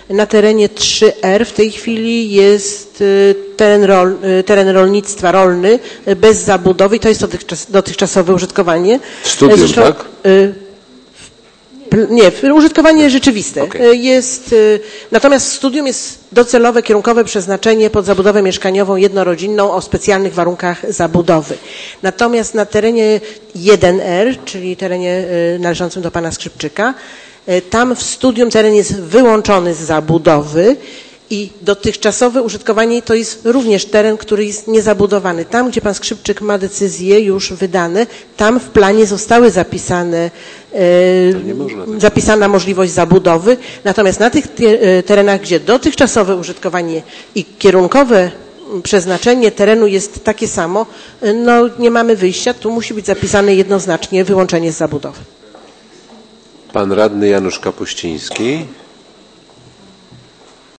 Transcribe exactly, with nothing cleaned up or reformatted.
na terenie trzy R w tej chwili jest teren, rol, teren rolnictwa rolny bez zabudowy i to jest dotychczas, dotychczasowe użytkowanie. Studium, Zresztą, tak? Nie, użytkowanie rzeczywiste. Okay. Jest, natomiast studium jest docelowe, kierunkowe przeznaczenie pod zabudowę mieszkaniową jednorodzinną o specjalnych warunkach zabudowy. Natomiast na terenie jeden R, czyli terenie należącym do pana Skrzypczyka, tam w studium teren jest wyłączony z zabudowy i dotychczasowe użytkowanie to jest również teren, który jest niezabudowany. Tam, gdzie pan Skrzypczyk ma decyzje już wydane, tam w planie zostały zapisane, e, zapisana możliwość zabudowy. Natomiast na tych terenach, gdzie dotychczasowe użytkowanie i kierunkowe przeznaczenie terenu jest takie samo, no nie mamy wyjścia. Tu musi być zapisane jednoznacznie wyłączenie z zabudowy. Pan radny Janusz Kapuściński.